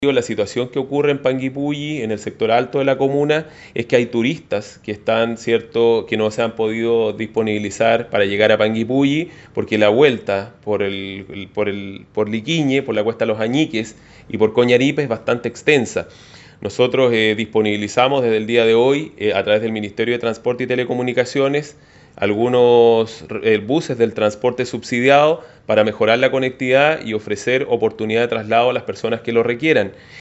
La situación que ocurre en Panguipulli, en el sector alto de la comuna, es que hay turistas que están, cierto, que no se han podido disponibilizar para llegar a Panguipulli porque la vuelta por Liquiñe, por la Cuesta de los Añiques y por Coñaripe es bastante extensa. Nosotros disponibilizamos desde el día de hoy, a través del Ministerio de Transporte y Telecomunicaciones, algunos buses del transporte subsidiado para mejorar la conectividad y ofrecer oportunidad de traslado a las personas que lo requieran.